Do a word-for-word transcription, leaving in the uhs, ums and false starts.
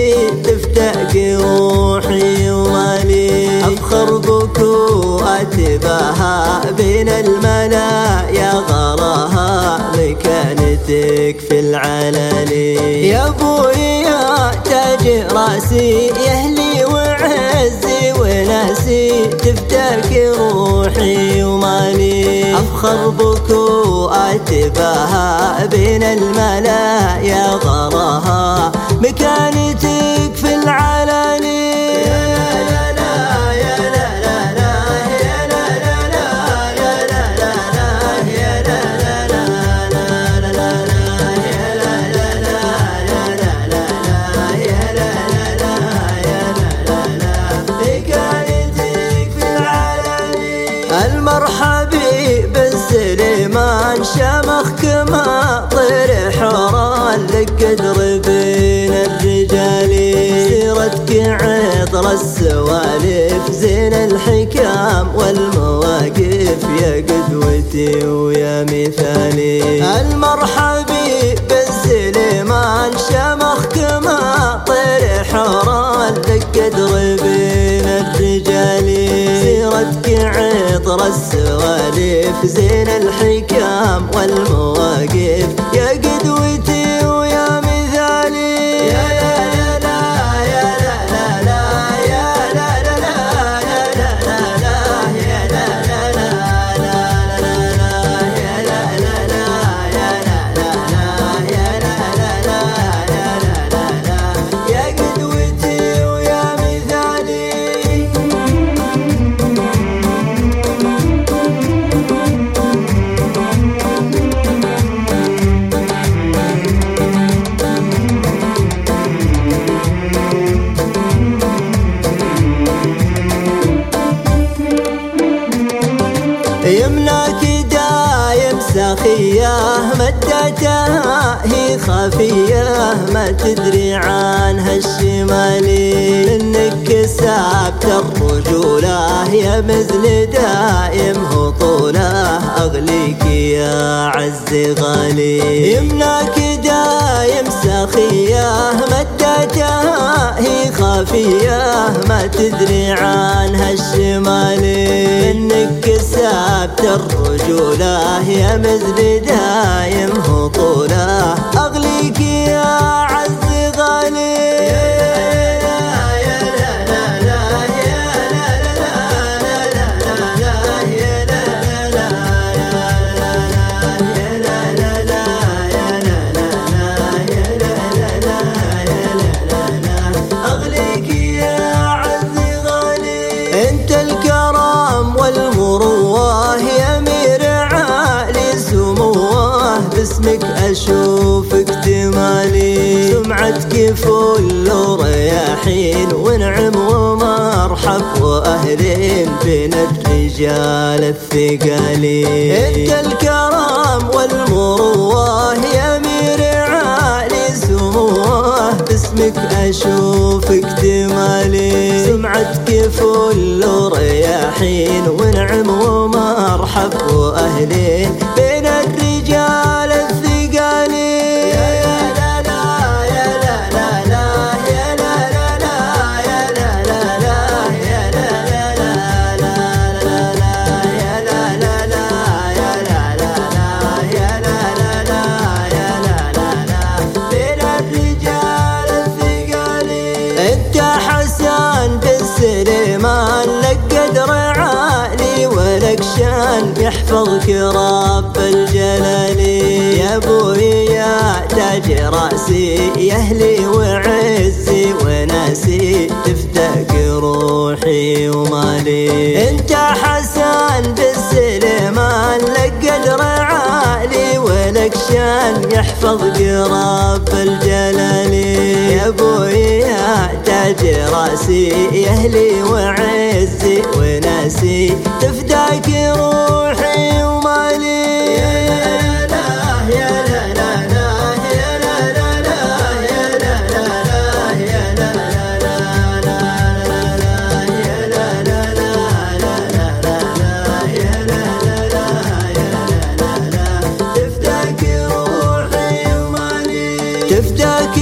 وناسي تفتك روحي ومالي. أفخر بكوات بها بين الملا يا غراها مكانتك في العلالي. يا ابوي يا تاج راسي يا اهلي وعزي وناسي تفتك روحي ومالي. أفخر بكوات بها بين الملا يا غراها مكانتك في العلالي. المرحبي بن سليمان شمخ كما طير حوران لك قدر بين الرجال. سيرتك عطر السوالف زين الحكام والمواقف يا قدوتي ويا مثالي. المرحبي بن سليمان شمخ كما طير حوران لك قدر بين الرجال. سيرتك عطر السوالف زين الحكام والمواقف يا قدوتي ويا مثالي. يا لا لا يا لا لا لا يا لا لا لا يا لا لا لا يا لا لا لا يا لا لا لا يا لا لا لا يا لا لا لا يا لا لا لا يا قدوتي ويا مثالي. يمناك دايم سخية مدتها هي خفية ما تدري عنها الشمالي. انك كسبت الرجولة يا مزل دايم هطولة اغليك يا عز غالي. يمناك دايم سخية مدتها هي خفية ما تدري عنها الشمالي. انك كسبت الرجولة يا مزل دايم هطولة اغليك يا عز غالي. انت الكرم والمروه يا امير عالي سموه باسمك اشوف اكتمالي. سمعتك فل رياحين ونعم ومرحب واهلين بين الرجال الثقالي. انت الكرم والمروه يا امير عالي سموه باسمك اشوف اكتمالي. سمعتك فل رياحين ونعم ومرحب واهلين بين الرجال الثقالي. سليمان لك قدر عالي ولك شان يحفظك رب الجلال. يا ابوي يا تاج راسي يا اهلي وعزي وناسي تفتك روحي ومالي. انت حسن بن سليمان لك قدر عالي ولك شان يحفظك رب الجلال. يا ابوي يا تاج راسي يا اهلي وعزي وناسي تفداك روحي ومالي. يا لا يا لا لا لا يا لا لا لا يا لا لا لا يا لا لا لا يا لا لا لا يا لا لا لا يا لا لا لا تفداك روحي ومالي. تفداك